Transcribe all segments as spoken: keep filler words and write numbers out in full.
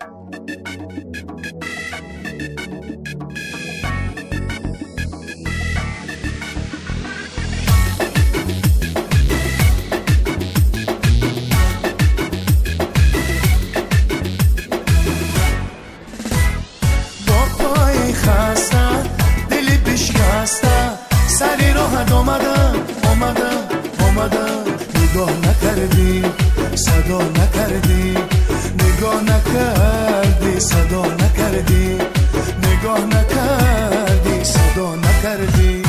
سری راحت آمدم آمدم آمدم نگاه نکردی صدا نکردی نگاه نکردی صدا نکردی نگاه نکردی صدا نکردی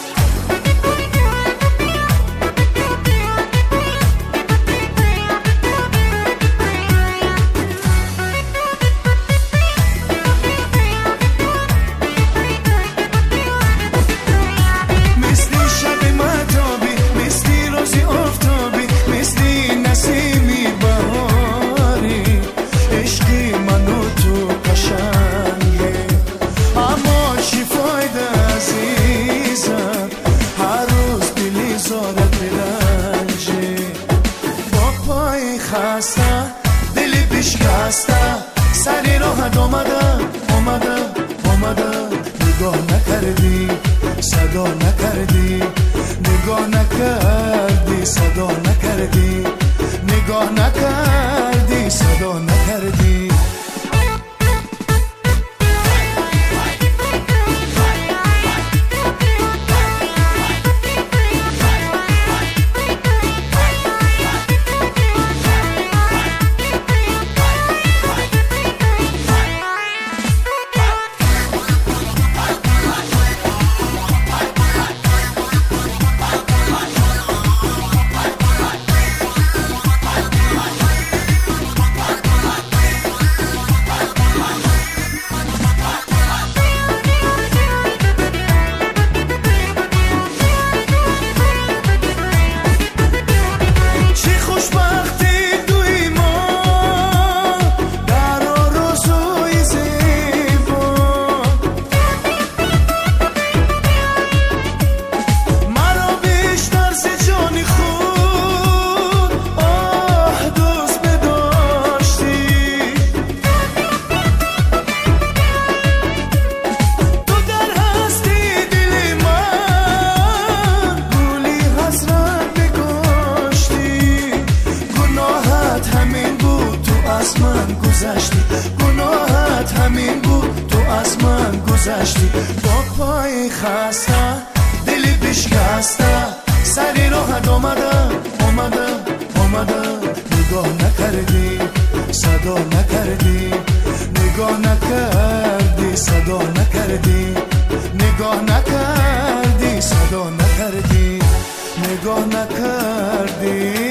دلی بشکسته سری راحت آمدم آمدم آمدم نگاه نکردی صدا نکردی نگاه نکردی صدا نکردی نگاه نکردی صدا نکردی گناهت همین بود تو از من گذشتی با پای خسته دلی بشکسته سری راحت آمدم آمدم آمدم نگاه نکردی صدا نکردی نگاه نکردی صدا نکردی نگاه نکردی صدا نکردی نگاه نکردی